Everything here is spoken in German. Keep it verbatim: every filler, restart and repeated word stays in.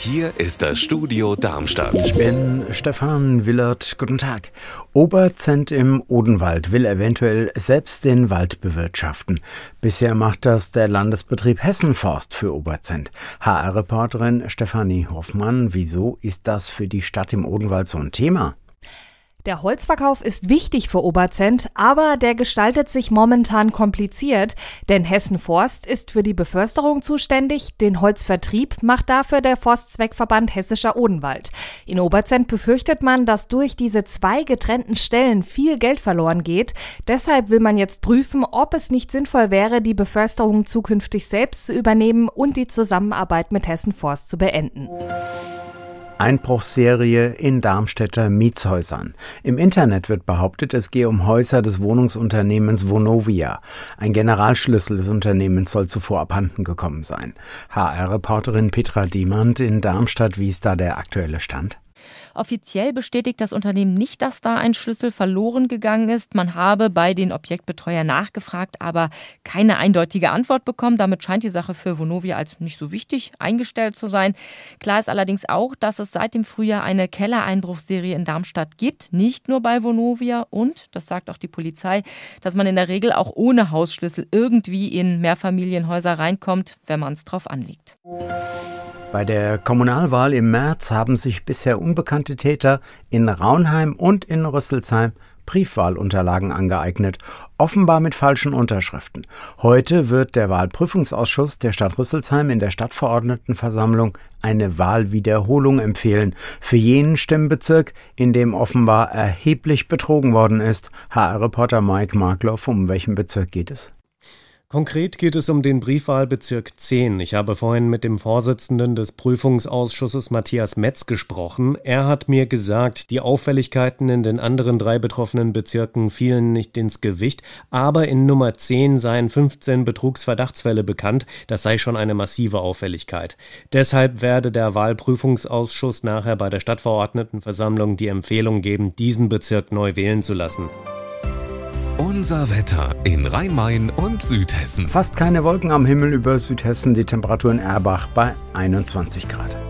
Hier ist das Studio Darmstadt. Ich bin Stefan Willert. Guten Tag. Oberzent im Odenwald will eventuell selbst den Wald bewirtschaften. Bisher macht das der Landesbetrieb Hessenforst für Oberzent. H R-Reporterin Stefanie Hoffmann, wieso ist das für die Stadt im Odenwald so ein Thema? Der Holzverkauf ist wichtig für Oberzent, aber der gestaltet sich momentan kompliziert, denn Hessen Forst ist für die Beförsterung zuständig, den Holzvertrieb macht dafür der Forstzweckverband Hessischer Odenwald. In Oberzent befürchtet man, dass durch diese zwei getrennten Stellen viel Geld verloren geht. Deshalb will man jetzt prüfen, ob es nicht sinnvoll wäre, die Beförsterung zukünftig selbst zu übernehmen und die Zusammenarbeit mit Hessen Forst zu beenden. Einbruchsserie in Darmstädter Mietshäusern. Im Internet wird behauptet, es gehe um Häuser des Wohnungsunternehmens Vonovia. Ein Generalschlüssel des Unternehmens soll zuvor abhanden gekommen sein. H R-Reporterin Petra Diemand in Darmstadt, wie ist da der aktuelle Stand? Offiziell bestätigt das Unternehmen nicht, dass da ein Schlüssel verloren gegangen ist. Man habe bei den Objektbetreuern nachgefragt, aber keine eindeutige Antwort bekommen. Damit scheint die Sache für Vonovia als nicht so wichtig eingestellt zu sein. Klar ist allerdings auch, dass es seit dem Frühjahr eine Kellereinbruchsserie in Darmstadt gibt. Nicht nur bei Vonovia und, das sagt auch die Polizei, dass man in der Regel auch ohne Hausschlüssel irgendwie in Mehrfamilienhäuser reinkommt, wenn man es drauf anlegt. Bei der Kommunalwahl im März haben sich bisher unbekannte Täter in Raunheim und in Rüsselsheim Briefwahlunterlagen angeeignet, offenbar mit falschen Unterschriften. Heute wird der Wahlprüfungsausschuss der Stadt Rüsselsheim in der Stadtverordnetenversammlung eine Wahlwiederholung empfehlen für jenen Stimmbezirk, in dem offenbar erheblich betrogen worden ist. H R-Reporter Mike Markloff, um welchen Bezirk geht es? Konkret geht es um den Briefwahlbezirk zehn. Ich habe vorhin mit dem Vorsitzenden des Prüfungsausschusses Matthias Metz gesprochen. Er hat mir gesagt, die Auffälligkeiten in den anderen drei betroffenen Bezirken fielen nicht ins Gewicht, aber in Nummer zehn seien fünfzehn Betrugsverdachtsfälle bekannt. Das sei schon eine massive Auffälligkeit. Deshalb werde der Wahlprüfungsausschuss nachher bei der Stadtverordnetenversammlung die Empfehlung geben, diesen Bezirk neu wählen zu lassen. Unser Wetter in Rhein-Main und Südhessen. Fast keine Wolken am Himmel über Südhessen, die Temperatur in Erbach bei einundzwanzig Grad.